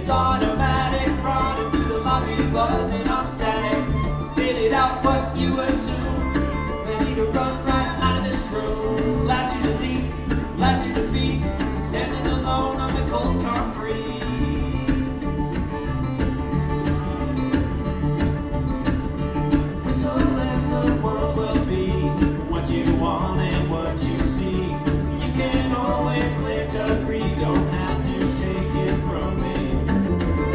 automatic, running through the lobby, buzzing on static. Spit it out what you assume. Ready to run right out of this room. Last year delete, last year defeat. Standing alone on the cold concrete. Whistle and the world will be what you want and what you see. You can always click agree, don't have to take it from me.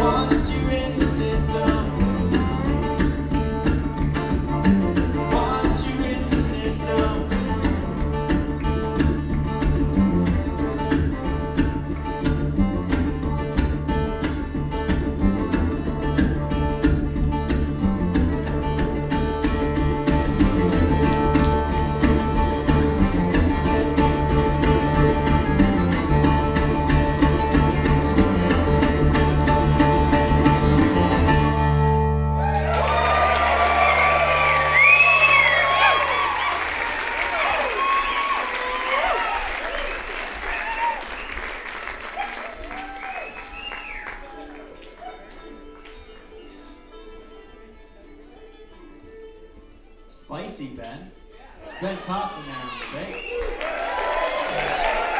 Once you're in the system. Once you're in the system. Spicy, Ben. It's Ben Kaufman there on the bass.